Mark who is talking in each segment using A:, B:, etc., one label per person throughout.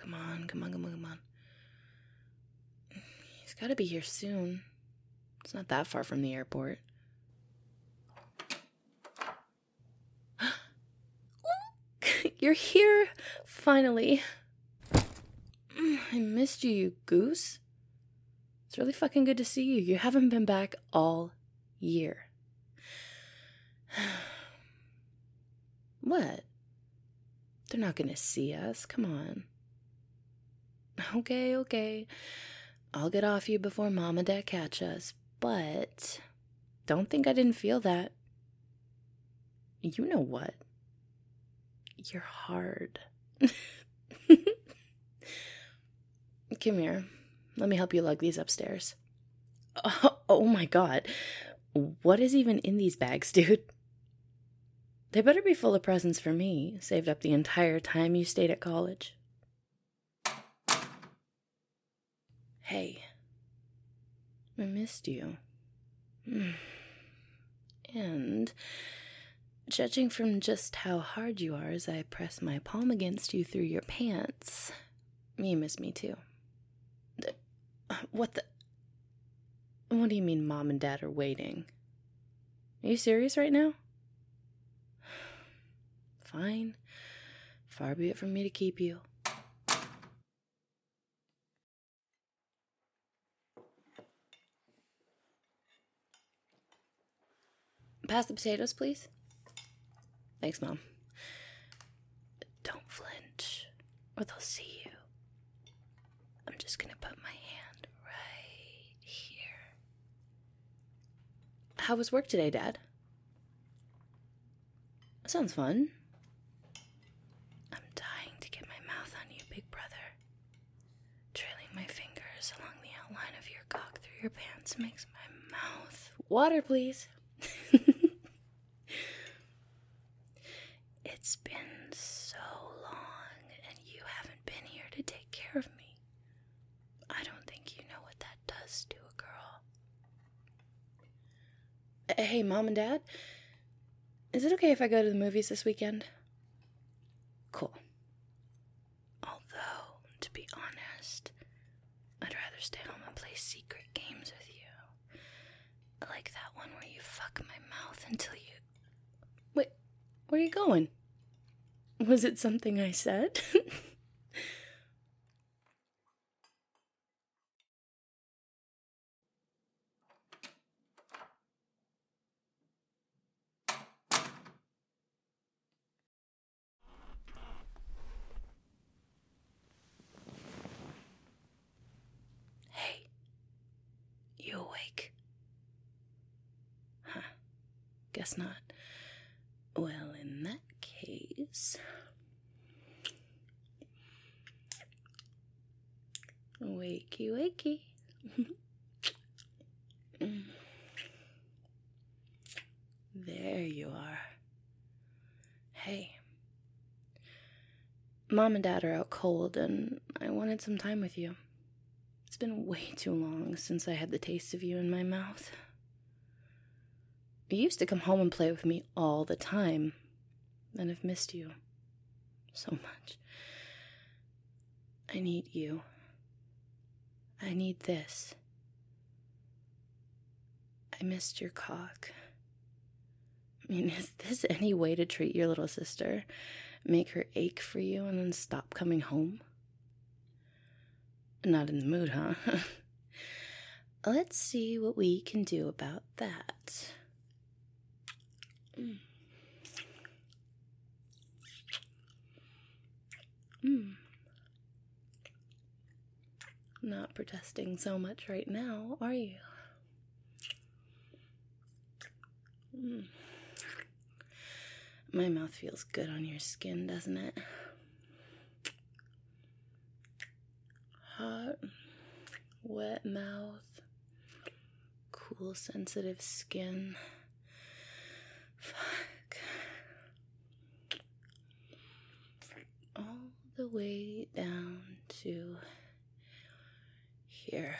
A: Come on, come on, come on, come on. He's gotta be here soon. It's not that far from the airport. You're here, finally. I missed you, you goose. It's really fucking good to see you. You haven't been back all year. What? They're not gonna see us. Come on. Okay. I'll get off you before Mom and Dad catch us, but don't think I didn't feel that. You know what? You're hard. Come here. Let me help you lug these upstairs. Oh my god. What is even in these bags, dude? They better be full of presents for me, saved up the entire time you stayed at college. Hey. I missed you. And judging from just how hard you are as I press my palm against you through your pants, you miss me too. What do you mean Mom and Dad are waiting? Are you serious right now? Fine. Far be it from me to keep you. Pass the potatoes, please. Thanks, Mom. Don't flinch, or they'll see you. I'm just gonna put my hand right here. How was work today, Dad? Sounds fun. I'm dying to get my mouth on you, big brother. Trailing my fingers along the outline of your cock through your pants makes my mouth... Water, please. It's been so long, and you haven't been here to take care of me. I don't think you know what that does to a girl. Hey, Mom and Dad? Is it okay if I go to the movies this weekend? Cool. Although, to be honest, I'd rather stay home and play secret games with you. Like that one where you fuck my mouth until you... Wait, where are you going? Was it something I said? Hey, you awake? Huh, guess not. Well, in that case... Wakey, wakey. There you are. Hey. Mom and Dad are out cold, and I wanted some time with you. It's been way too long since I had the taste of you in my mouth. You used to come home and play with me all the time, and I've missed you so much. I need you. I need this. I missed your cock. I mean, is this any way to treat your little sister? Make her ache for you and then stop coming home? Not in the mood, huh? Let's see what we can do about that. Not protesting so much right now, are you? My mouth feels good on your skin, doesn't it? Hot, wet mouth, cool, sensitive skin. Fuck. All the way down to here.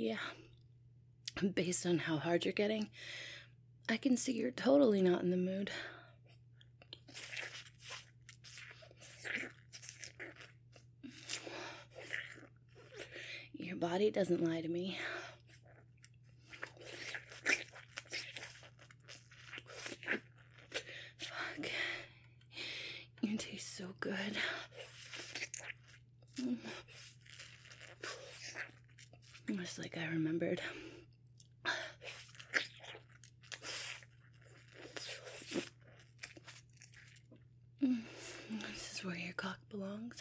A: yeah. Based on how hard you're getting, I can see you're totally not in the mood. Your body doesn't lie to me. Fuck. You taste so good. Just like I remembered. This is where your cock belongs.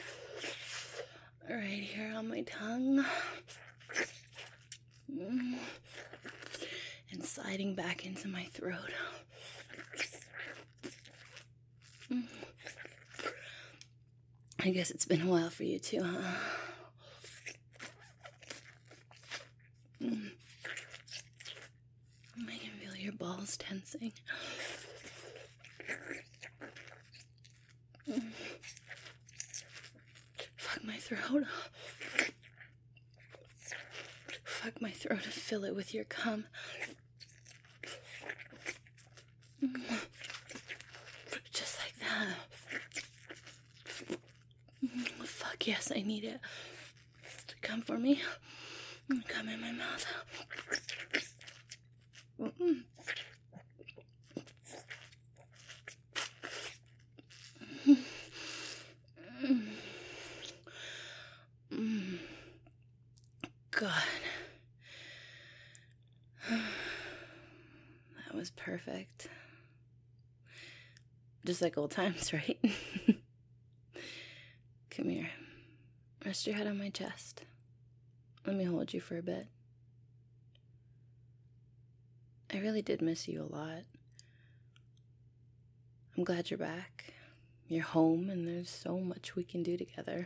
A: Right here on my tongue. And sliding back into my throat. I guess it's been a while for you too, huh? I can feel your balls tensing. Fuck my throat. Fuck my throat and fill it with your cum. Just like that. Fuck yes, I need it. Come for me. Come in my mouth. God. That was perfect. Just like old times, right? Come here. Rest your head on my chest. Let me hold you for a bit. I really did miss you a lot. I'm glad you're back. You're home and there's so much we can do together.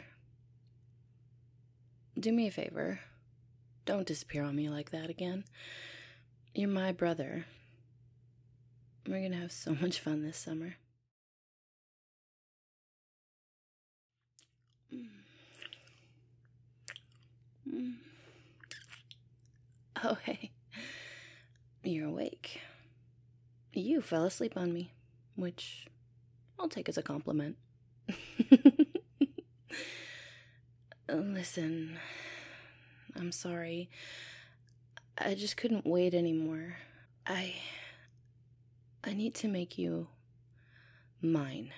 A: Do me a favor. Don't disappear on me like that again. You're my brother. We're gonna have so much fun this summer. Oh, hey. You're awake. You fell asleep on me, which I'll take as a compliment. Listen, I'm sorry. I just couldn't wait anymore. I need to make you mine.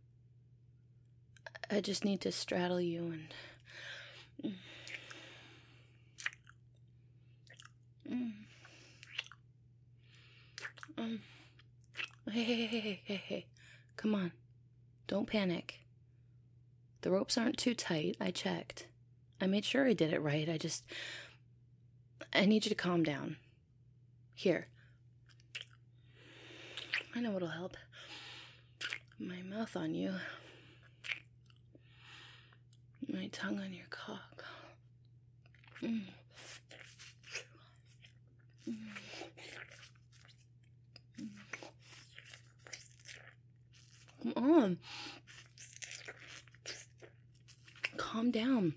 A: I just need to straddle you and... Hey. Come on. Don't panic. The ropes aren't too tight. I checked. I made sure I did it right. I need you to calm down. Here. I know what'll help. My mouth on you. My tongue on your cock. Come on. Calm down.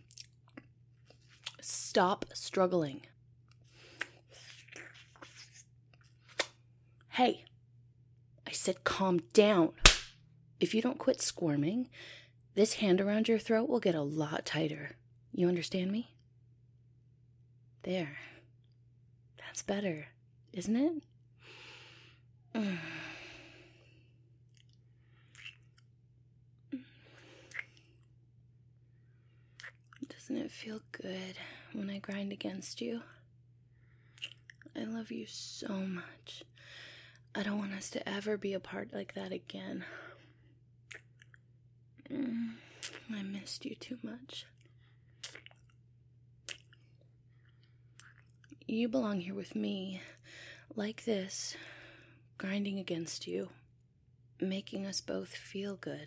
A: Stop struggling. Hey, I said calm down. If you don't quit squirming, this hand around your throat will get a lot tighter. You understand me? There. That's better, isn't it? Doesn't it feel good when I grind against you? I love you so much. I don't want us to ever be apart like that again. I missed you too much. You belong here with me, like this, grinding against you, making us both feel good.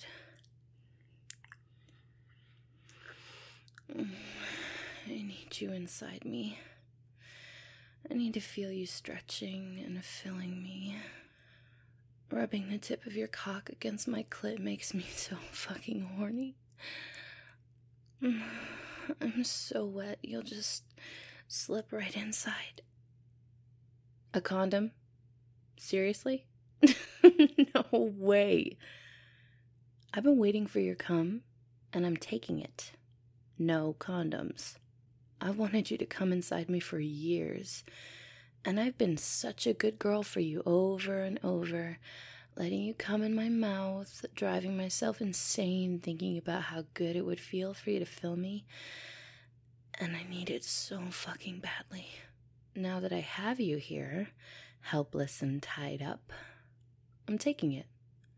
A: I need you inside me. I need to feel you stretching and filling me. Rubbing the tip of your cock against my clit makes me so fucking horny. I'm so wet, you'll just slip right inside. A condom? Seriously? No way. I've been waiting for your cum, and I'm taking it. No condoms. I've wanted you to come inside me for years, and I've been such a good girl for you over and over, letting you come in my mouth, driving myself insane, thinking about how good it would feel for you to fill me. And I need it so fucking badly. Now that I have you here, helpless and tied up, I'm taking it.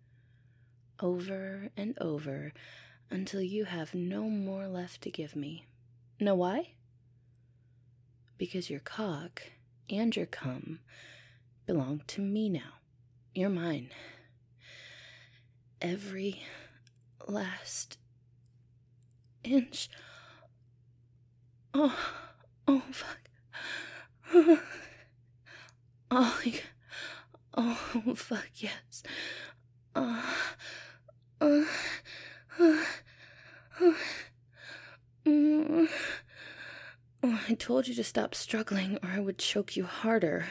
A: Over and over until you have no more left to give me. Know why? Because your cock and your cum belong to me now. You're mine. Every last inch. Oh, fuck. Oh, fuck, yes. I told you to stop struggling or I would choke you harder.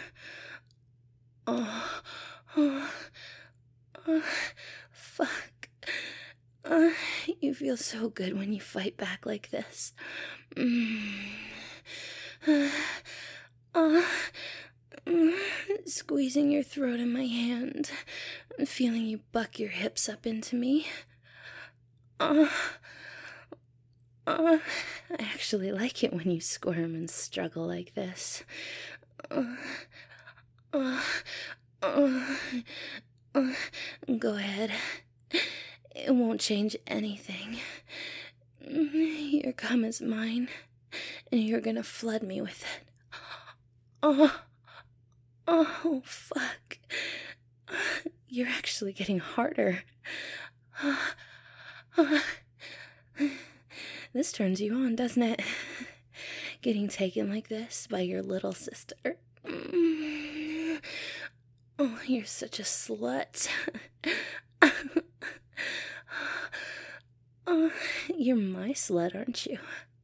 A: Fuck. You feel so good when you fight back like this. Squeezing your throat in my hand, feeling you buck your hips up into me. I actually like it when you squirm and struggle like this. Go ahead. It won't change anything. Your cum is mine, and you're gonna flood me with it. Oh, fuck. You're actually getting harder. This turns you on, doesn't it? Getting taken like this by your little sister. Oh, you're such a slut. You're my slut, aren't you?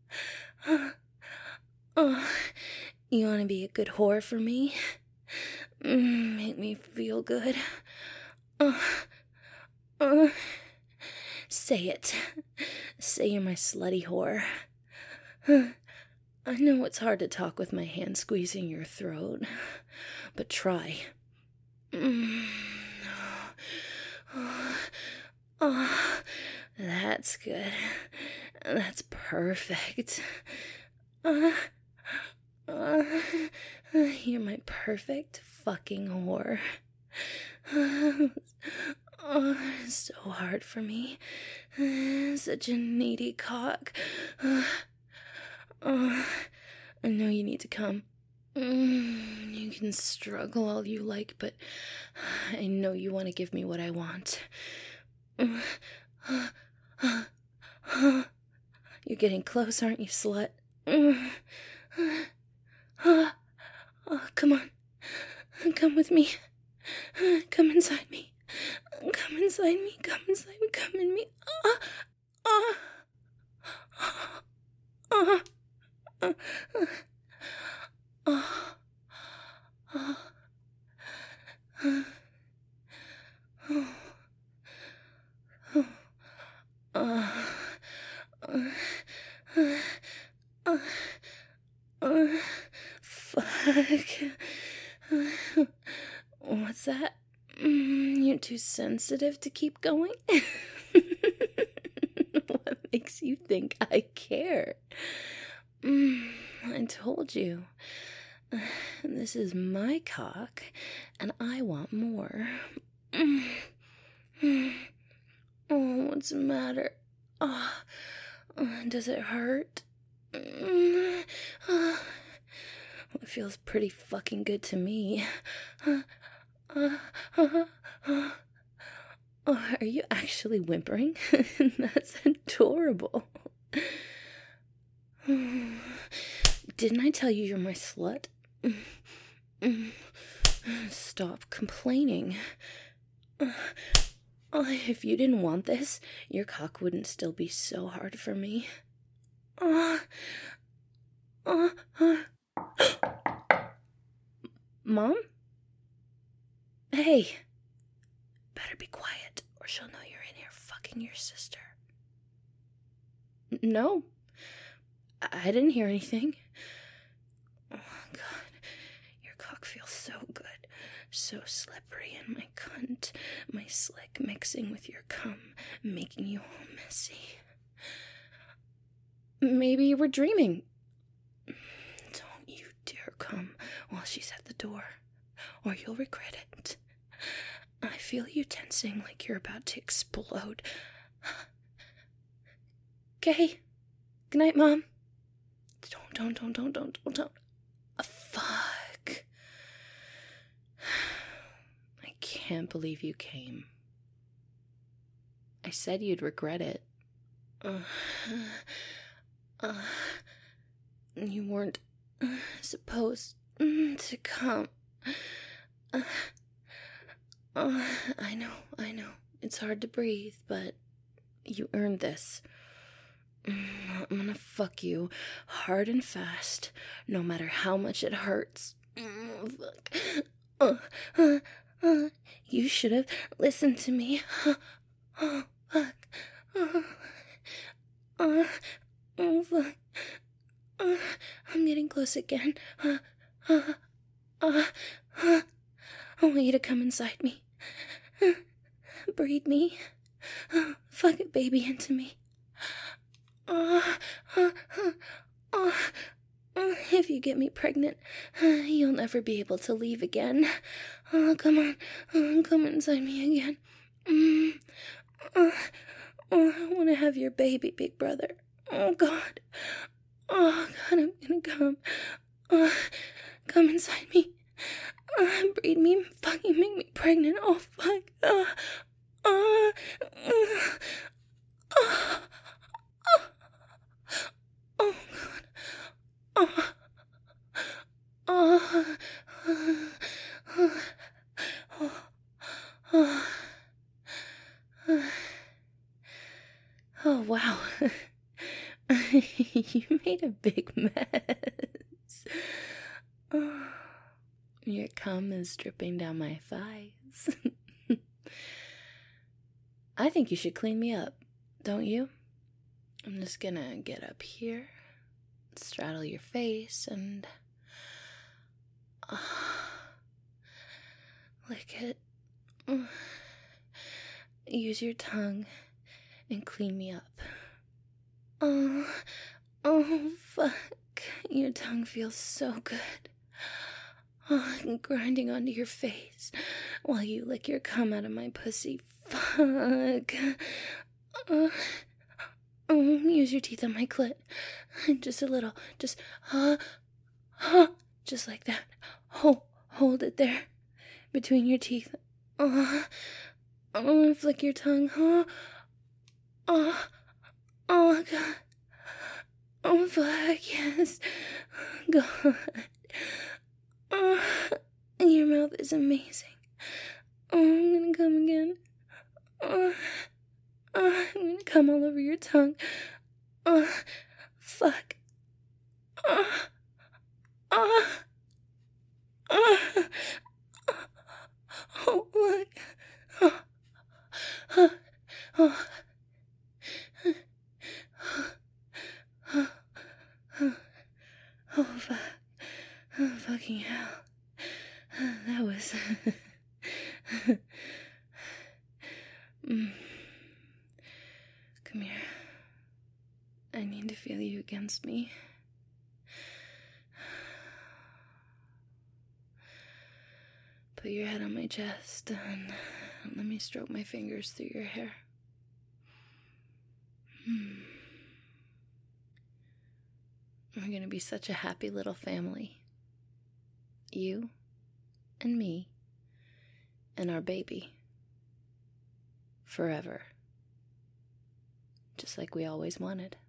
A: You want to be a good whore for me? Make me feel good. Say it. Say you're my slutty whore. I know it's hard to talk with my hand squeezing your throat, but try. That's good. That's perfect. You're my perfect fucking whore. So hard for me. Such a needy cock. I know you need to come. You can struggle all you like, but I know you want to give me what I want. You're getting close, aren't you, slut? Come on. Come with me. Come inside me. Come inside me. Come inside me. Come in me. Fuck. What's that? You're too sensitive to keep going? What makes you think I care? I told you. This is my cock, and I want more. Oh, what's the matter? Does it hurt? It feels pretty fucking good to me. Are you actually whimpering? That's adorable. Didn't I tell you you're my slut? Stop complaining. If you didn't want this, your cock wouldn't still be so hard for me. Mom? Hey. Better be quiet, or she'll know you're in here fucking your sister. No. I didn't hear anything. Oh, God. Your cock feels so good. So slippery in my cunt. My slick mixing with your cum, making you all messy. Maybe you were dreaming. Don't you dare come while she's at the door, or you'll regret it. I feel you tensing like you're about to explode. Okay. Good night, Mom. Don't. Fuck. I can't believe you came. I said you'd regret it. You weren't supposed to come. I know. It's hard to breathe, but you earned this. I'm gonna fuck you hard and fast, no matter how much it hurts. Fuck. You should have listened to me. Fuck. Fuck. I'm getting close again. I want you to come inside me. Breathe me. Fuck it, baby, into me. If you get me pregnant, you'll never be able to leave again. Come on. Come inside me again. I want to have your baby, big brother. Oh, God. I'm gonna come. Come inside me. Breed me, fucking make me pregnant. Oh, fuck. Oh, wow. You made a big mess. Your cum is dripping down my thighs. I think you should clean me up, don't you? I'm just gonna get up here, straddle your face, and lick it. Use your tongue and clean me up. Oh, fuck. Your tongue feels so good. Grinding onto your face while you lick your cum out of my pussy. Fuck. Use your teeth on my clit. Just a little. Just like that. Hold it there. Between your teeth. Flick your tongue. Oh, God. Oh, fuck, yes. God. Your mouth is amazing. I'm gonna come again. I'm gonna come all over your tongue. Fuck. Oh, look. Oh, fuck. Oh, fucking hell. That was... Come here. I need to feel you against me. Put your head on my chest and let me stroke my fingers through your hair. We're gonna be such a happy little family. You and me and our baby. Forever. Just like we always wanted.